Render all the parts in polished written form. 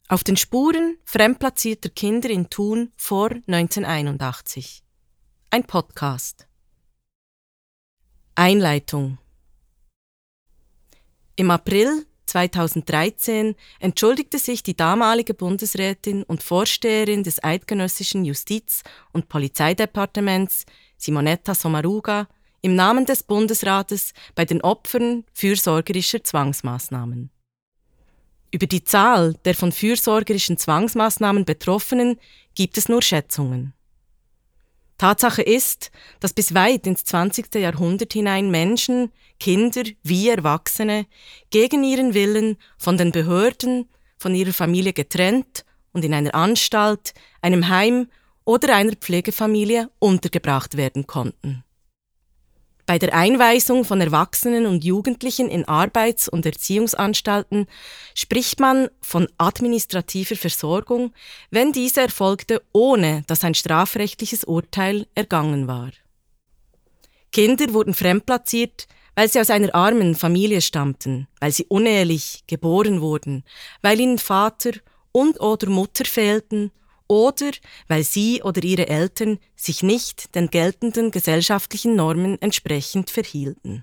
Auf den Spuren fremdplatzierter Kinder in Thun vor 1981. Ein Podcast. Einleitung. Im April 2013 entschuldigte sich die damalige Bundesrätin und Vorsteherin des Eidgenössischen Justiz- und Polizeidepartements, Simonetta Sommaruga, im Namen des Bundesrates bei den Opfern fürsorgerischer Zwangsmaßnahmen. Über die Zahl der von fürsorgerischen Zwangsmaßnahmen Betroffenen gibt es nur Schätzungen. Tatsache ist, dass bis weit ins 20. Jahrhundert hinein Menschen, Kinder wie Erwachsene, gegen ihren Willen von den Behörden, von ihrer Familie getrennt und in einer Anstalt, einem Heim oder einer Pflegefamilie untergebracht werden konnten. Bei der Einweisung von Erwachsenen und Jugendlichen in Arbeits- und Erziehungsanstalten spricht man von administrativer Versorgung, wenn diese erfolgte, ohne dass ein strafrechtliches Urteil ergangen war. Kinder wurden fremdplatziert, weil sie aus einer armen Familie stammten, weil sie unehelich geboren wurden, weil ihnen Vater und/oder Mutter fehlten oder weil sie oder ihre Eltern sich nicht den geltenden gesellschaftlichen Normen entsprechend verhielten.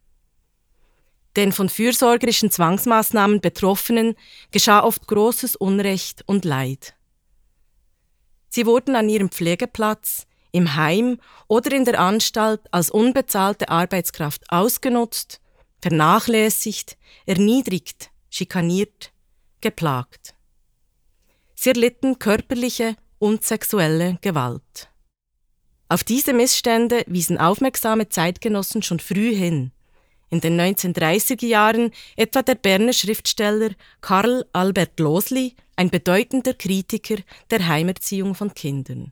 Den von fürsorgerischen Zwangsmaßnahmen Betroffenen geschah oft großes Unrecht und Leid. Sie wurden an ihrem Pflegeplatz, im Heim oder in der Anstalt als unbezahlte Arbeitskraft ausgenutzt, vernachlässigt, erniedrigt, schikaniert, geplagt. Sie erlitten körperliche und sexuelle Gewalt. Auf diese Missstände wiesen aufmerksame Zeitgenossen schon früh hin. In den 1930er Jahren etwa der Berner Schriftsteller Karl Albert Losli, ein bedeutender Kritiker der Heimerziehung von Kindern.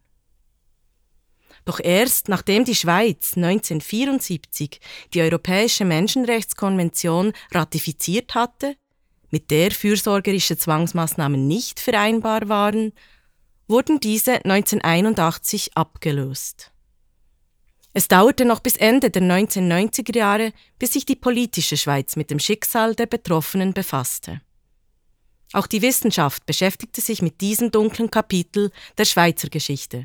Doch erst nachdem die Schweiz 1974 die Europäische Menschenrechtskonvention ratifiziert hatte, mit der fürsorgerische Zwangsmaßnahmen nicht vereinbar waren, wurden diese 1981 abgelöst. Es dauerte noch bis Ende der 1990er Jahre, bis sich die politische Schweiz mit dem Schicksal der Betroffenen befasste. Auch die Wissenschaft beschäftigte sich mit diesem dunklen Kapitel der Schweizer Geschichte.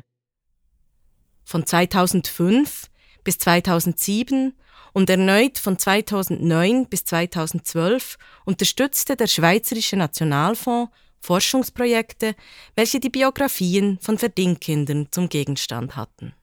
Von 2005 bis 2007 und erneut von 2009 bis 2012 unterstützte der Schweizerische Nationalfonds Forschungsprojekte, welche die Biografien von Verdingkindern zum Gegenstand hatten.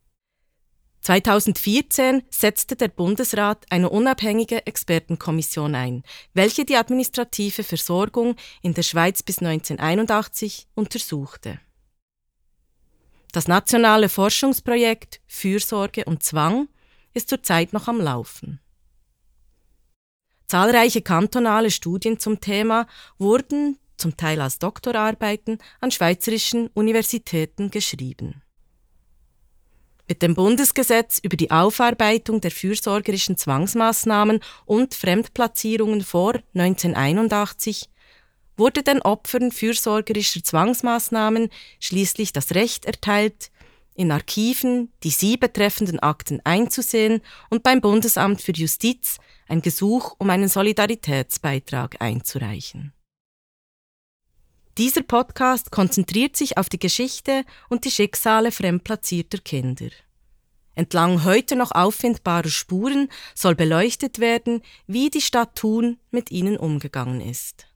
2014 setzte der Bundesrat eine unabhängige Expertenkommission ein, welche die administrative Versorgung in der Schweiz bis 1981 untersuchte. Das nationale Forschungsprojekt Fürsorge und Zwang ist zurzeit noch am Laufen. Zahlreiche kantonale Studien zum Thema wurden, zum Teil als Doktorarbeiten, an schweizerischen Universitäten geschrieben. Mit dem Bundesgesetz über die Aufarbeitung der fürsorgerischen Zwangsmaßnahmen und Fremdplatzierungen vor 1981 wurde den Opfern fürsorgerischer Zwangsmaßnahmen schließlich das Recht erteilt, in Archiven die sie betreffenden Akten einzusehen und beim Bundesamt für Justiz ein Gesuch um einen Solidaritätsbeitrag einzureichen. Dieser Podcast konzentriert sich auf die Geschichte und die Schicksale fremdplatzierter Kinder. Entlang heute noch auffindbarer Spuren soll beleuchtet werden, wie die Stadt Thun mit ihnen umgegangen ist.